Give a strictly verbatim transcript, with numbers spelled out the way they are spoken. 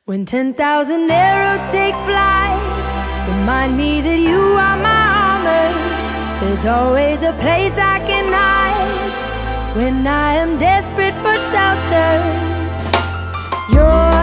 When ten thousand arrows take flight, remind me that you are my armor. There's always a place I can hide when I am desperate for shelter. You're